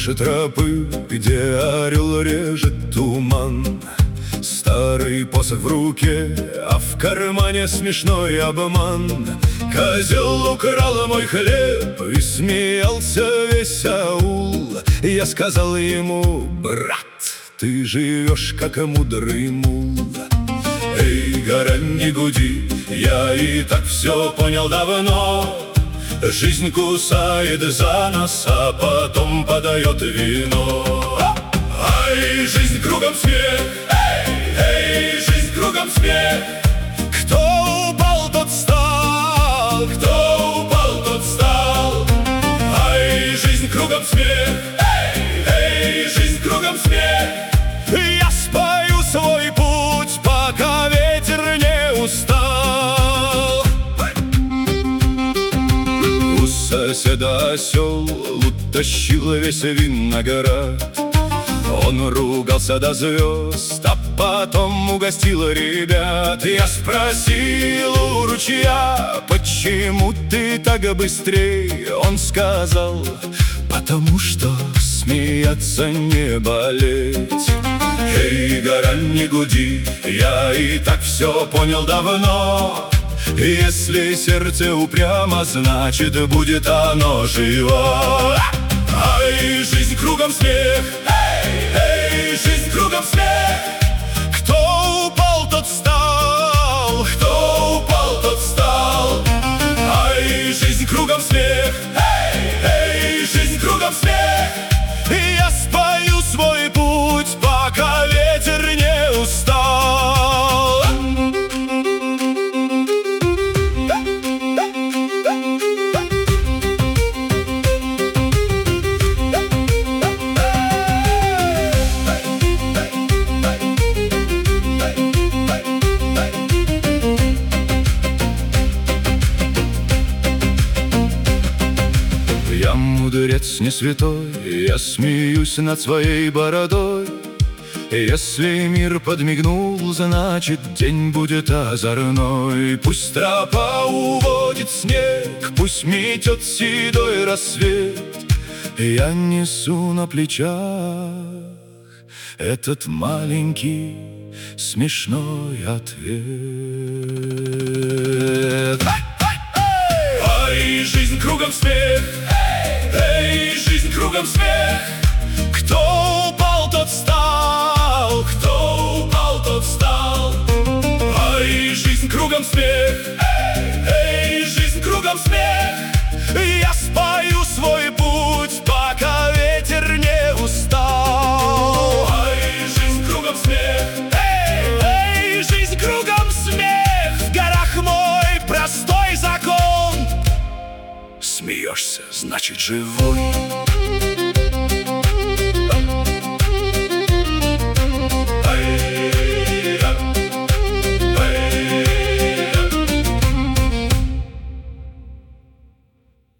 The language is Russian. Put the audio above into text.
больше тропы, где орел режет туман. Старый посох в руке, а в кармане смешной обман. Козел украл мой хлеб, и смеялся весь аул. Я сказал ему: брат, ты живешь как мудрый мул. Эй, гора, не гуди, я и так все понял давно. Жизнь кусает за нас, а потом подает вино. Ай, жизнь кругом смех, эй, жизнь кругом смех. Кто упал, тот встал, кто упал, тот встал. Ай, жизнь кругом смех, эй, жизнь кругом смех. Я спою свой путь, пока ветер не устал. У соседа осел утащил весь виноград. Он ругался до звезд, а потом угостил ребят. Я спросил у ручья: почему ты так быстрей? Он сказал: потому что смеяться не болеть. Эй, гора, не гуди, я и так все понял давно. Если сердце упрямо, значит будет оно живо. Ай, жизнь кругом смех, эй, жизнь кругом смех. Кто упал, тот встал, кто упал, тот встал. Ай, жизнь кругом смех, эй, жизнь кругом смех. И я спою свой путь, пока ветер не устал. Я мудрец не святой, я смеюсь над своей бородой. Если мир подмигнул, значит день будет озорной. Пусть тропа уводит снег, пусть метет седой рассвет. Я несу на плечах этот маленький смешной ответ. Ай, жизнь кругом смех, эй, жизнь кругом смех. Кто упал, тот встал, кто упал, тот встал. Ай, жизнь кругом смех, эй, жизнь кругом смех. Я спою свой путь, пока ветер не устал. Ай, жизнь кругом смех, эй, жизнь кругом смех. В горах мой простой закон: смеешься, значит живой.